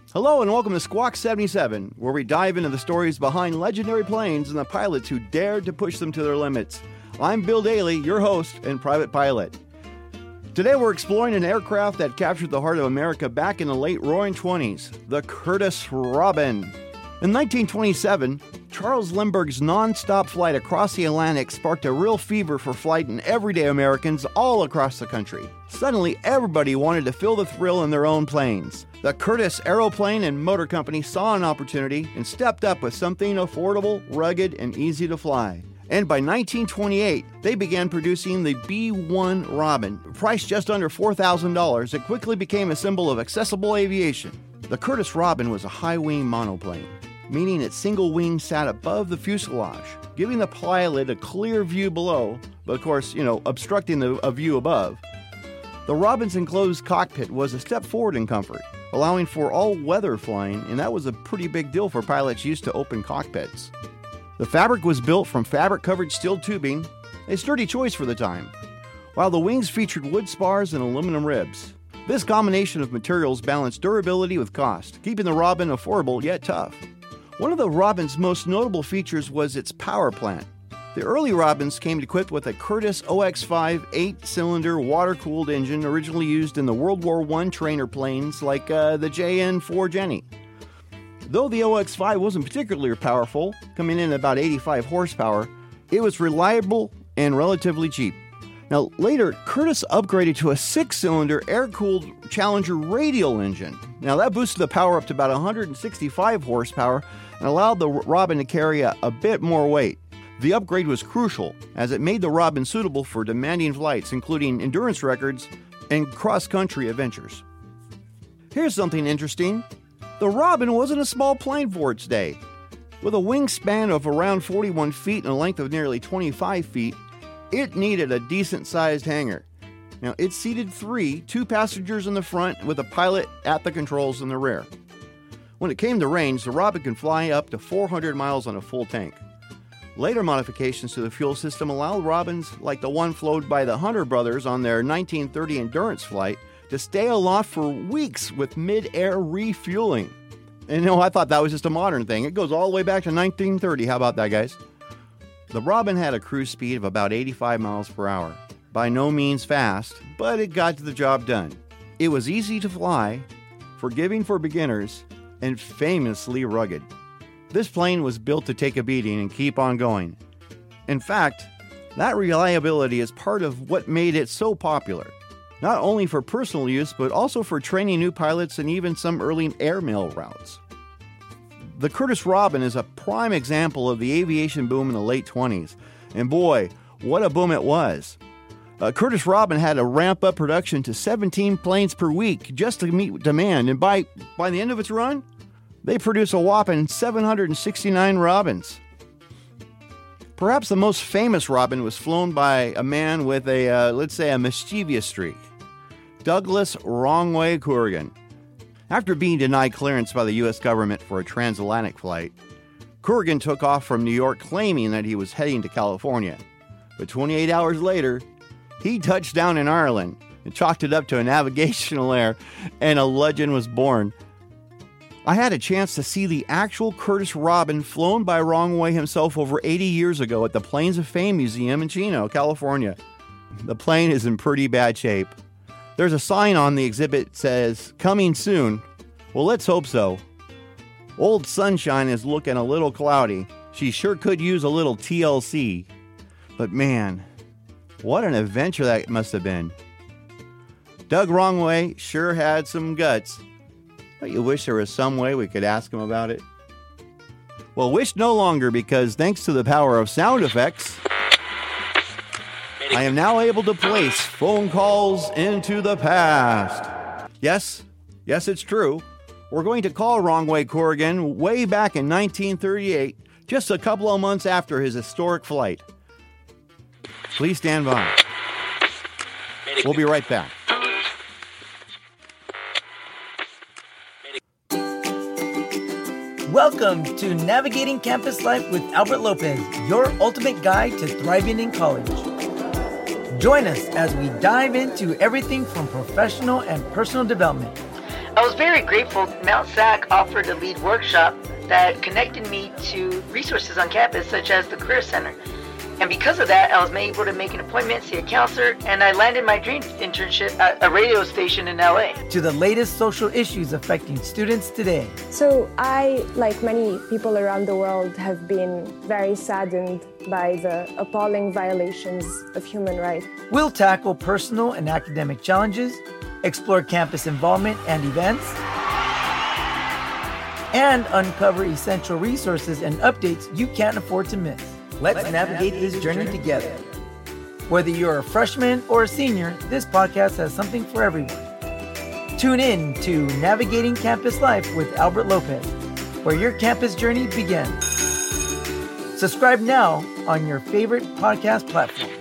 Hello and welcome to Squawk 77, where we dive into the stories behind legendary planes and the pilots who dared to push them to their limits. I'm Bill Daly, your host and private pilot. Today we're exploring an aircraft that captured the heart of America back in the late Roaring '20s, the Curtiss Robin. In 1927, Charles Lindbergh's non-stop flight across the Atlantic sparked a real fever for flight in everyday Americans all across the country. Suddenly, everybody wanted to feel the thrill in their own planes. The Curtiss Aeroplane and Motor Company saw an opportunity and stepped up with something affordable, rugged, and easy to fly. And by 1928, they began producing the B-1 Robin. Priced just under $4,000, it quickly became a symbol of accessible aviation. The Curtiss Robin was a high-wing monoplane, meaning its single wing sat above the fuselage, giving the pilot a clear view below, but of course, obstructing a view above. The Robin's enclosed cockpit was a step forward in comfort, allowing for all-weather flying, and that was a pretty big deal for pilots used to open cockpits. The fabric was built from fabric-covered steel tubing, a sturdy choice for the time, while the wings featured wood spars and aluminum ribs. This combination of materials balanced durability with cost, keeping the Robin affordable yet tough. One of the Robin's most notable features was its power plant. The early Robins came equipped with a Curtiss OX-5 8-cylinder water-cooled engine originally used in the World War I trainer planes like the JN-4 Jenny. Though the OX-5 wasn't particularly powerful, coming in at about 85 horsepower, it was reliable and relatively cheap. Now, later, Curtiss upgraded to a 6-cylinder air-cooled Challenger radial engine. Now, that boosted the power up to about 165 horsepower and allowed the Robin to carry a bit more weight. The upgrade was crucial, as it made the Robin suitable for demanding flights, including endurance records and cross-country adventures. Here's something interesting. The Robin wasn't a small plane for its day. With a wingspan of around 41 feet and a length of nearly 25 feet, it needed a decent-sized hangar. Now, it seated two passengers in the front with a pilot at the controls in the rear. When it came to range, the Robin could fly up to 400 miles on a full tank. Later modifications to the fuel system allowed Robins, like the one flown by the Hunter brothers on their 1930 endurance flight, to stay aloft for weeks with mid-air refueling. And I thought that was just a modern thing. It goes all the way back to 1930. How about that, guys? The Robin had a cruise speed of about 85 miles per hour. By no means fast, but it got the job done. It was easy to fly, forgiving for beginners, and famously rugged. This plane was built to take a beating and keep on going. In fact, that reliability is part of what made it so popular, not only for personal use, but also for training new pilots and even some early airmail routes. The Curtiss Robin is a prime example of the aviation boom in the late 20s, and boy, what a boom it was. Curtiss Robin had to ramp up production to 17 planes per week just to meet demand, and by the end of its run, they produced a whopping 769 Robins. Perhaps the most famous Robin was flown by a man with a mischievous streak, Douglas Wrongway Corrigan. After being denied clearance by the U.S. government for a transatlantic flight, Corrigan took off from New York claiming that he was heading to California. But 28 hours later, he touched down in Ireland and chalked it up to a navigational error, and a legend was born. I had a chance to see the actual Curtiss Robin flown by Wrongway himself over 80 years ago at the Planes of Fame Museum in Chino, California. The plane is in pretty bad shape. There's a sign on the exhibit that says, "Coming soon." Well, let's hope so. Old Sunshine is looking a little cloudy. She sure could use a little TLC. But man, what an adventure that must have been. Doug Wrongway sure had some guts. Don't you wish there was some way we could ask him about it? Well, wish no longer, because thanks to the power of sound effects, I am now able to place phone calls into the past. Yes, it's true. We're going to call Wrongway Corrigan way back in 1938, just a couple of months after his historic flight. Please stand by. We'll be right back. Welcome to Navigating Campus Life with Albert Lopez, your ultimate guide to thriving in college. Join us as we dive into everything from professional and personal development. I was very grateful Mount SAC offered a lead workshop that connected me to resources on campus, such as the Career Center. And because of that, I was able to make an appointment, see a counselor, and I landed my dream internship at a radio station in LA. To the latest social issues affecting students today. So I, like many people around the world, have been very saddened by the appalling violations of human rights. We'll tackle personal and academic challenges, explore campus involvement and events, and uncover essential resources and updates you can't afford to miss. Let's navigate this journey together. Whether you're a freshman or a senior, this podcast has something for everyone. Tune in to Navigating Campus Life with Albert Lopez, where your campus journey begins. Subscribe now on your favorite podcast platform.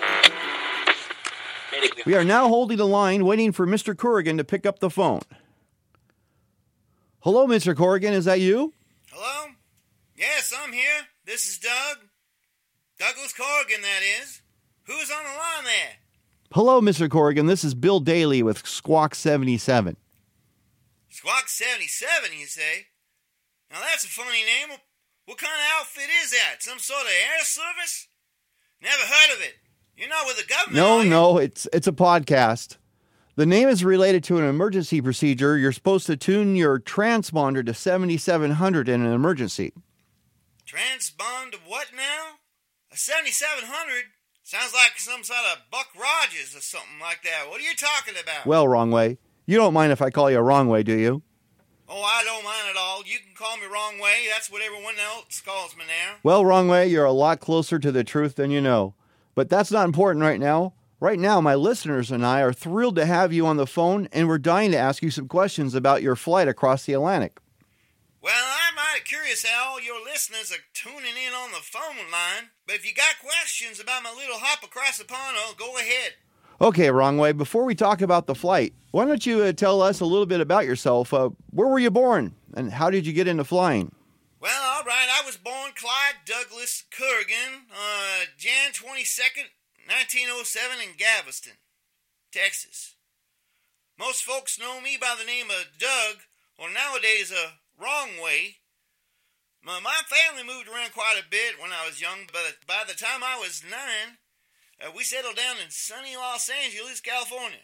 We are now holding the line, waiting for Mr. Corrigan to pick up the phone. Hello, Mr. Corrigan, is that you? Hello? Yes, I'm here. This is Doug. Douglas Corrigan, that is. Who's on the line there? Hello, Mr. Corrigan, this is Bill Daly with Squawk 77. Squawk 77, you say? Now that's a funny name. What kind of outfit is that? Some sort of air service? Never heard of it. You're not with the government, No, it's a podcast. The name is related to an emergency procedure. You're supposed to tune your transponder to 7700 in an emergency. Transpond to what now? A 7700? Sounds like some sort of Buck Rogers or something like that. What are you talking about? Well, Wrong Way. You don't mind if I call you Wrong Way, do you? Oh, I don't mind at all. You can call me Wrong Way. That's what everyone else calls me now. Well, Wrong Way, you're a lot closer to the truth than you know. But that's not important right now. Right now, my listeners and I are thrilled to have you on the phone, and we're dying to ask you some questions about your flight across the Atlantic. Well, I'm mighty curious how all your listeners are tuning in on the phone line, but if you got questions about my little hop across the pond, go ahead. Okay, Wrong Way, before we talk about the flight, why don't you tell us a little bit about yourself? Where were you born, and how did you get into flying? Well, all right, I was born Clyde Douglas Corrigan, Jan 22nd, 1907 in Galveston, Texas. Most folks know me by the name of Doug, or nowadays Wrong Way. My family moved around quite a bit when I was young, but by the time I was 9, we settled down in sunny Los Angeles, California.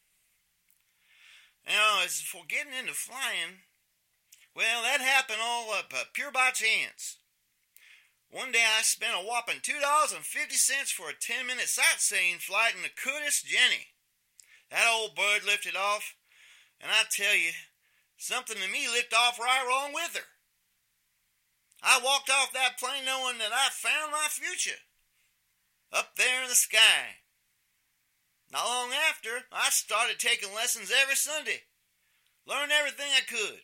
Now, as for getting into flying, well, that happened all pure by chance. One day I spent a whopping $2.50 for a 10-minute sightseeing flight in the Curtiss Jenny. That old bird lifted off, and I tell you, something to me licked off right wrong with her. I walked off that plane knowing that I found my future. Up there in the sky. Not long after, I started taking lessons every Sunday. Learned everything I could.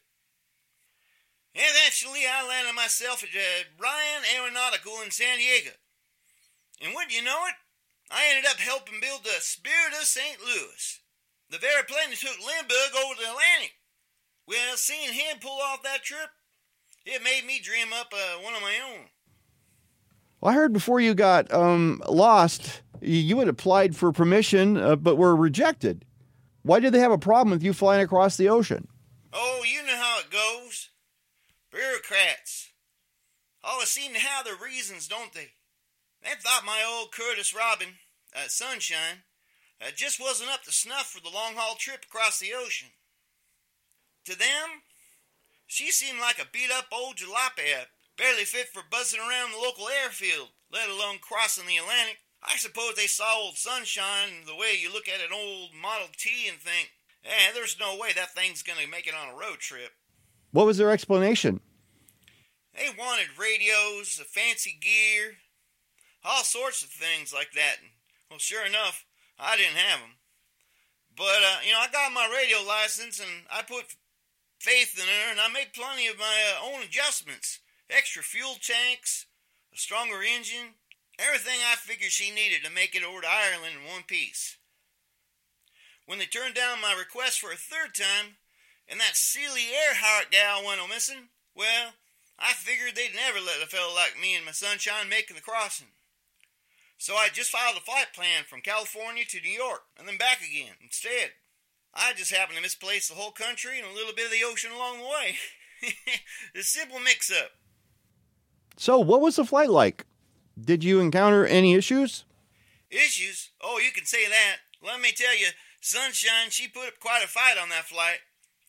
Eventually, I landed myself at Bryan Aeronautical in San Diego. And wouldn't you know it, I ended up helping build the Spirit of St. Louis, the very plane that took Lindbergh over the Atlantic. Well, seeing him pull off that trip, it made me dream up one of my own. Well, I heard before you got lost, you had applied for permission, but were rejected. Why did they have a problem with you flying across the ocean? Oh, you know how it goes. Bureaucrats. Always seem to have their reasons, don't they? They thought my old Curtiss Robin, Sunshine, just wasn't up to snuff for the long-haul trip across the ocean. To them, she seemed like a beat-up old jalopy, barely fit for buzzing around the local airfield, let alone crossing the Atlantic. I suppose they saw old Sunshine the way you look at an old Model T and think, there's no way that thing's going to make it on a road trip. What was their explanation? They wanted radios, fancy gear, all sorts of things like that. Well, sure enough, I didn't have them. But, I got my radio license and I put faith in her and I made plenty of my own adjustments. Extra fuel tanks, a stronger engine, everything I figured she needed to make it over to Ireland in one piece. When they turned down my request for a third time, and that Celie Earhart gal went missing, well, I figured they'd never let a fellow like me and my Sunshine make the crossing. So I just filed a flight plan from California to New York, and then back again instead. I just happened to misplace the whole country and a little bit of the ocean along the way. A simple mix-up. So, what was the flight like? Did you encounter any issues? Issues? Oh, you can say that. Let me tell you, Sunshine, she put up quite a fight on that flight.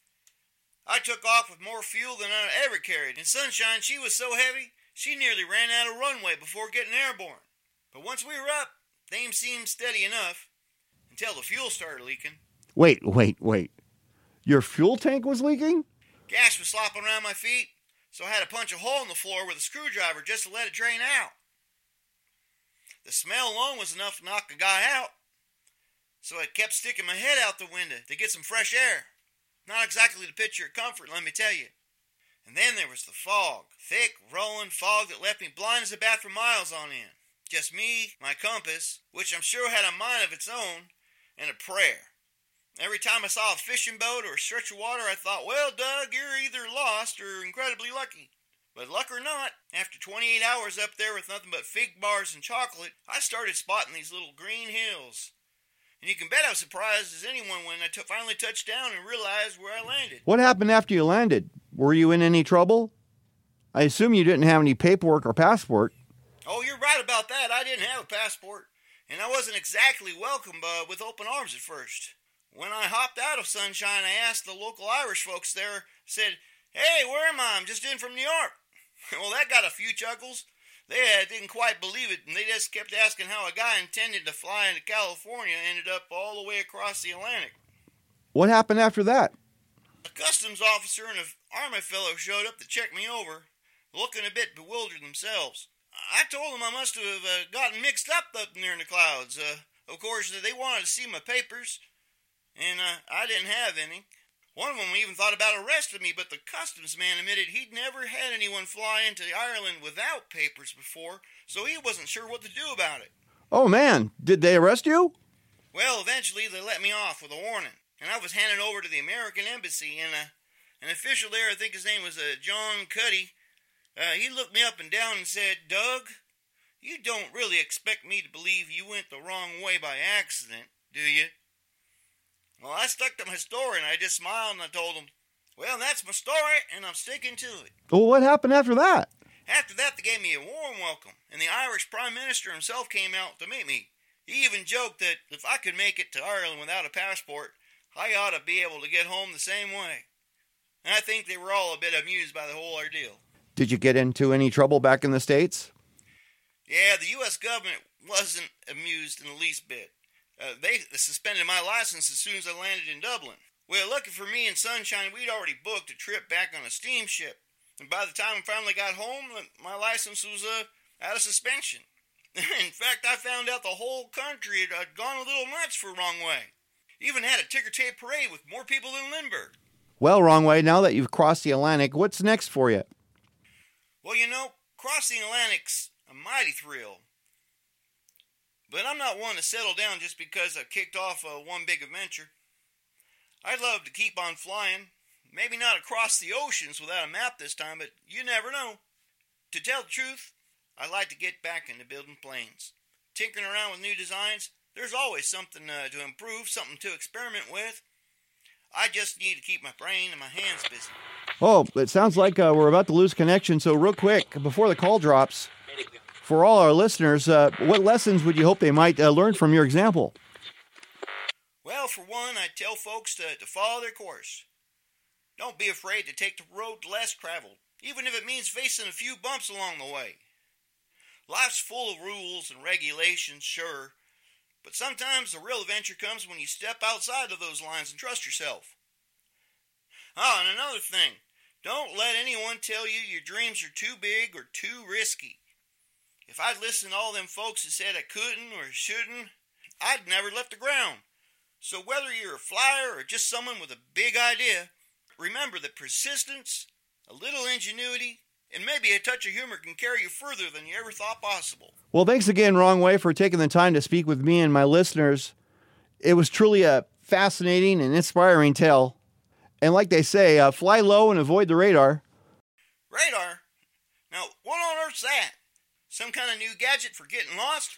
I took off with more fuel than I ever carried, and Sunshine, she was so heavy, she nearly ran out of runway before getting airborne. But once we were up, things seemed steady enough, until the fuel started leaking. Wait. Your fuel tank was leaking? Gas was slopping around my feet, so I had to punch a hole in the floor with a screwdriver just to let it drain out. The smell alone was enough to knock a guy out, so I kept sticking my head out the window to get some fresh air. Not exactly the picture of comfort, let me tell you. And then there was the fog. Thick, rolling fog that left me blind as a bat for miles on end. Just me, my compass, which I'm sure had a mind of its own, and a prayer. Every time I saw a fishing boat or a stretch of water, I thought, well, Doug, you're either lost or incredibly lucky. But luck or not, after 28 hours up there with nothing but fig bars and chocolate, I started spotting these little green hills. And you can bet I was surprised as anyone when I finally touched down and realized where I landed. What happened after you landed? Were you in any trouble? I assume you didn't have any paperwork or passport. Oh, you're right about that. I didn't have a passport. And I wasn't exactly welcomed with open arms at first. When I hopped out of Sunshine, I asked the local Irish folks there, said, hey, where am I? I'm just in from New York. Well, that got a few chuckles. They didn't quite believe it, and they just kept asking how a guy intended to fly into California ended up all the way across the Atlantic. What happened after that? A customs officer and an army fellow showed up to check me over, looking a bit bewildered themselves. I told them I must have gotten mixed up there in the clouds. Of course, they wanted to see my papers, and I didn't have any. One of them even thought about arresting me, but the customs man admitted he'd never had anyone fly into Ireland without papers before, so he wasn't sure what to do about it. Oh, man. Did they arrest you? Well, eventually they let me off with a warning, and I was handed over to the American Embassy, and an official there, I think his name was John Cuddy, he looked me up and down and said, Doug, you don't really expect me to believe you went the wrong way by accident, do you? Well, I stuck to my story, and I just smiled, and I told him, well, that's my story, and I'm sticking to it. Well, what happened after that? After that, they gave me a warm welcome, and the Irish Prime Minister himself came out to meet me. He even joked that if I could make it to Ireland without a passport, I ought to be able to get home the same way. And I think they were all a bit amused by the whole ordeal. Did you get into any trouble back in the States? Yeah, the U.S. government wasn't amused in the least bit. They suspended my license as soon as I landed in Dublin. Well, lucky for me and Sunshine, we'd already booked a trip back on a steamship. And by the time I finally got home, my license was out of suspension. In fact, I found out the whole country had gone a little nuts for Wrong Way. Even had a ticker tape parade with more people than Lindbergh. Well, Wrong Way, now that you've crossed the Atlantic, what's next for you? Well, crossing the Atlantic's a mighty thrill. But I'm not one to settle down just because I've kicked off one big adventure. I'd love to keep on flying. Maybe not across the oceans without a map this time, but you never know. To tell the truth, I'd like to get back into building planes. Tinkering around with new designs, there's always something to improve, something to experiment with. I just need to keep my brain and my hands busy. Oh, it sounds like we're about to lose connection, so real quick, before the call drops, for all our listeners, what lessons would you hope they might learn from your example? Well, for one, I tell folks to follow their course. Don't be afraid to take the road less traveled, even if it means facing a few bumps along the way. Life's full of rules and regulations, sure, but sometimes the real adventure comes when you step outside of those lines and trust yourself. Oh, and another thing, don't let anyone tell you your dreams are too big or too risky. If I'd listened to all them folks that said I couldn't or shouldn't, I'd never left the ground. So whether you're a flyer or just someone with a big idea, remember that persistence, a little ingenuity, and maybe a touch of humor can carry you further than you ever thought possible. Well, thanks again, Wrong Way, for taking the time to speak with me and my listeners. It was truly a fascinating and inspiring tale. And like they say, fly low and avoid the radar. Radar? Now, what on earth's that? Some kind of new gadget for getting lost?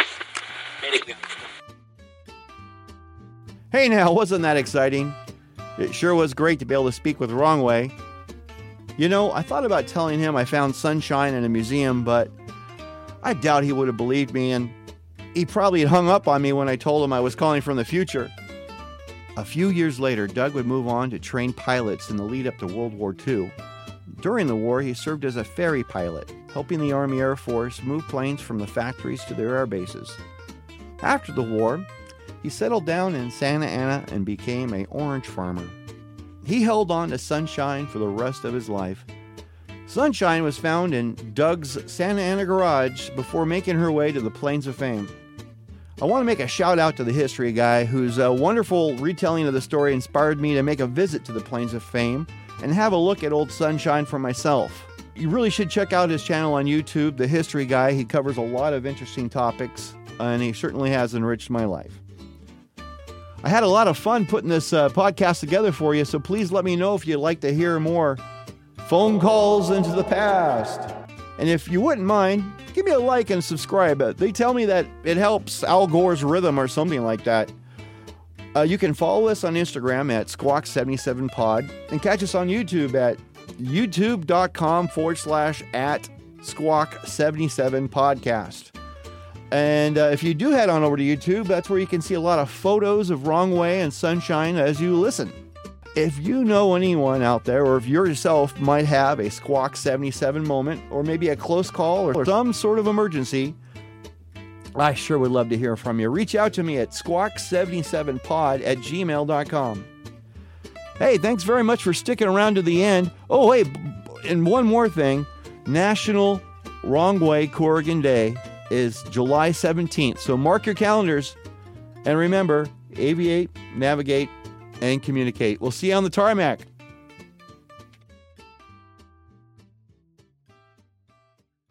Hey now, wasn't that exciting? It sure was great to be able to speak with Wrong Way. You know, I thought about telling him I found sunshine in a museum, but I doubt he would have believed me, and he probably had hung up on me when I told him I was calling from the future. A few years later, Doug would move on to train pilots in the lead up to World War II. During the war, he served as a ferry pilot, helping the Army Air Force move planes from the factories to their air bases. After the war, he settled down in Santa Ana and became an orange farmer. He held on to sunshine for the rest of his life. Sunshine was found in Doug's Santa Ana garage before making her way to the Plains of Fame. I want to make a shout out to the history guy whose wonderful retelling of the story inspired me to make a visit to the Plains of Fame and have a look at old Sunshine for myself. You really should check out his channel on YouTube, The History Guy. He covers a lot of interesting topics, and he certainly has enriched my life. I had a lot of fun putting this podcast together for you, so please let me know if you'd like to hear more phone calls into the past. And if you wouldn't mind, give me a like and subscribe. They tell me that it helps Al Gore's rhythm or something like that. You can follow us on Instagram at Squawk77pod and catch us on YouTube at youtube.com/@Squawk77podcast. And if you do head on over to YouTube, that's where you can see a lot of photos of Wrong Way and Sunshine as you listen. If you know anyone out there, or if you yourself might have a Squawk 77 moment, or maybe a close call or some sort of emergency, I sure would love to hear from you. Reach out to me at squawk77pod@gmail.com. Hey, thanks very much for sticking around to the end. Oh, hey, and one more thing. National Wrong Way Corrigan Day is July 17th, so mark your calendars. And remember, aviate, navigate, and communicate. We'll see you on the tarmac.